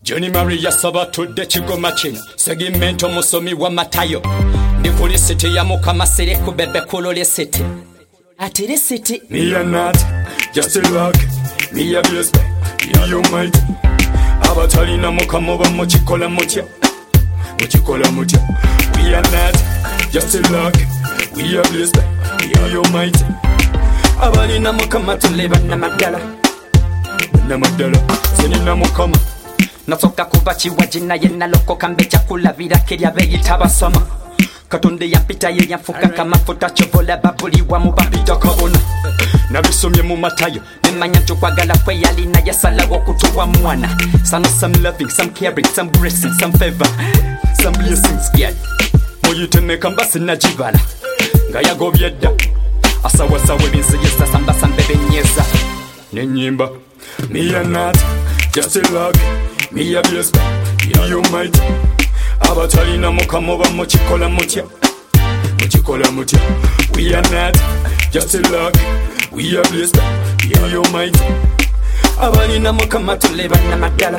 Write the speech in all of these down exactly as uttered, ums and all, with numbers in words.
Johnny Maria sabatudde kigoma kino segimento musomi wa Matayo ndi kuli city ya Mukama sere kubebe kulole city ati le city me and not just a luck me a bless you might abatalina Mukama ba mukikola mutya mukikola mutya we are not just a luck we are blessed you might abalina Mukama tuleba na madala na madala senina Mukama nasoka kuba chiwajina yena loko kambe chakula vira kirya beyita basoma katonde yapita ye yafuka kama futa chovola babuli wa mubapita kabona nabisomye mu Matayo nemanya chokwagala kwe yali na yasala okutuwa mwana sana some loving some caring some grace some favor some blessings yeah moyitene kambasi najibala ngaya gobyedda asawa sawe binse yesa samba sambebe nyeza nenyimba me and not just a luck me a bless you might abatalina Mukama ba mukikola mutya mukikola mutya we are not just a luck we are blessed you might abalina Mukama tuleba na madala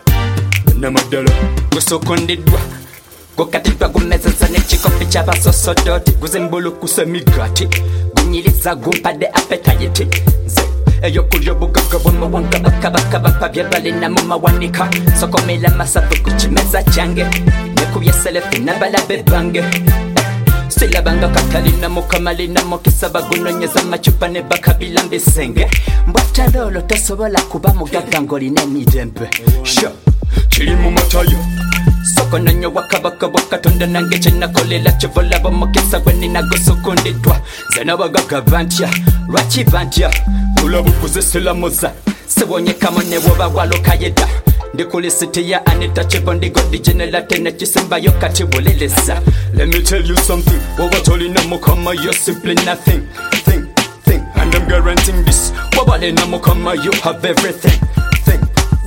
na madala gusokondedwa gokatitwa gumezeza nechikopi cy'abasosodoti guzimbulu kusemigati gunyiriza gumpade appetite eyo kulyo bugaga bwo wanga bakabaka bapabye balina mu mawanika sokomela masafu kuchimeza change nekubye selefi nabalabe bange sila banga katalina mukamalina mukisaba gunonyeza machupa ne bakabila mbisenge mbwatalolo tasobola kuba mugaga ngoli n'emidembe sha kiri mu Matayo soko nanyo wakabaka wakatonda nange kyenakolela kivola bomukisa gwe ninagosokondedwa zena bagaga bantya lwaki bantya tulabukozesela moza sewonyekamo ne woba walokayeda ndi kuli city ya Anita Chibondi godi general tene kisimbayo kati boleleza. Let me tell you something, wabatolina Mukama you're simply nothing thing thing and I'm guaranteeing this wabalina Mukama you have everything thing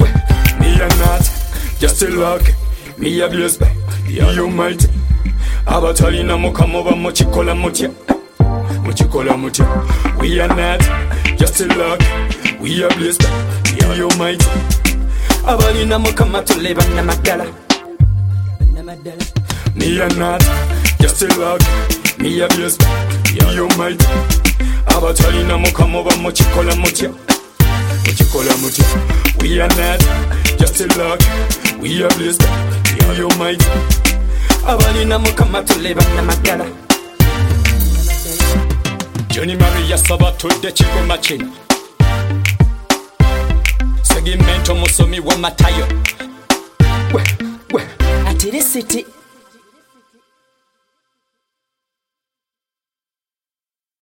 me and not just a luck me a blessed you might abatalina Mukama ba mukikola mutya mukikola mutya we are not just a luck we are blessed you might abalina Mukama tuleba na madala na madala me are not just a luck me a blessed you might abatalina Mukama ba mukikola mutya mukikola mutya we are not just a luck we are blessed you might abalina Mukama tuleba na madala Johnny Maria sabatudde kigoma kino segimento musomi wa Matayo we we ati le city